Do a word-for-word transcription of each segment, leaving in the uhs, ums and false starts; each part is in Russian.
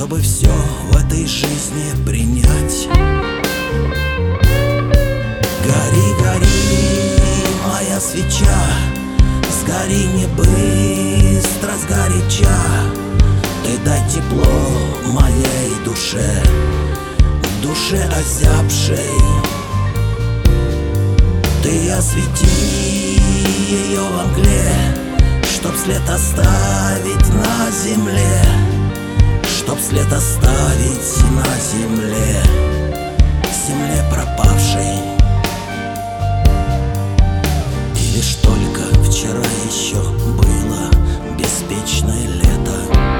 чтобы все в этой жизни принять. Гори, гори, моя свеча, сгори не быстро, сгоряча. Ты дай тепло моей душе, душе озябшей. Ты освети ее во мгле, чтоб след оставить на земле, чтоб след оставить на земле, земле пропавшей. И лишь только вчера еще было беспечное лето,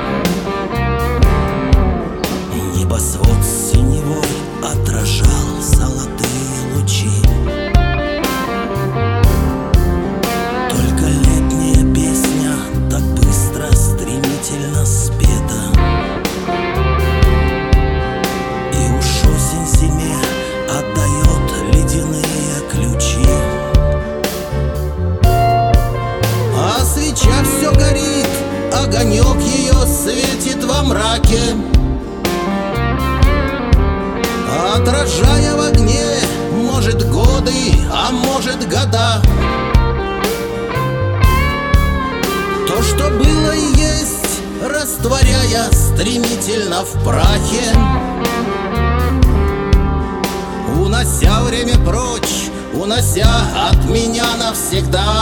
небосвод синевой отражал золотые лучи. Только летняя песня так быстро, стремительно спета, и уж осень зиме отдает ледяные ключи. А свеча все горит, огонек ее светит во мраке, отражая в огне, может, годы, а может, года. То, что было и есть, растворяя стремительно в прахе, унося время прочь, унося от меня навсегда.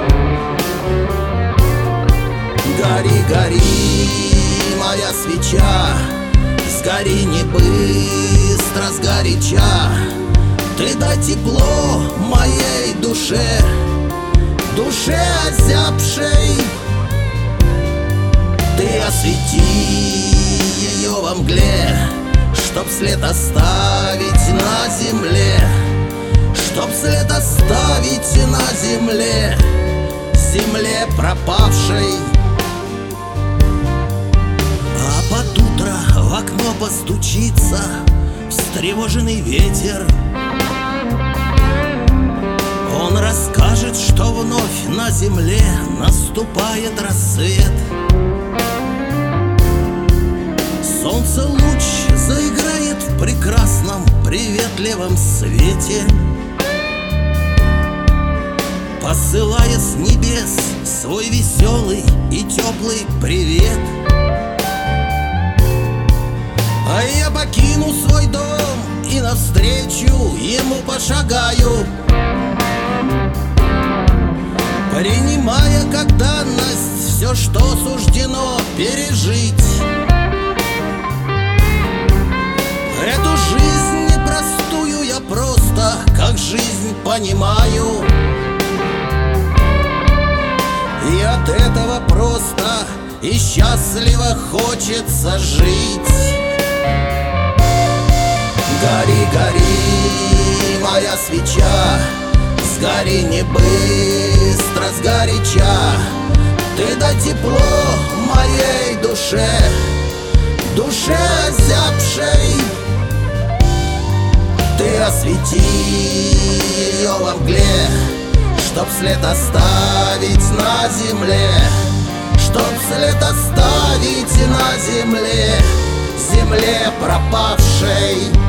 Гори, гори, моя свеча, сгори не быстро, сгоряча. Ты дай тепло моей душе, душе озябшей. Ты освети ее во мгле, чтоб след оставить на земле, чтоб след оставить на земле, земле пропавшей. А под утро в окно постучится встревоженный ветер. Он расскажет, что вновь на земле наступает рассвет. Солнце луч заиграет в прекрасном приветливом свете, посылая с небес свой веселый и теплый привет. А я покину свой дом и навстречу ему пошагаю, принимая как данность все, что суждено пережить. Эту жизнь непростую я просто как жизнь понимаю, и от этого просто и счастливо хочется жить. Гори, гори, моя свеча, сгори не быстро, сгоряча. Ты дай тепло моей душе, душе озябшей. Ты освети ее во мгле, чтоб след оставить на земле, чтоб след оставить на земле, земле пропавшей.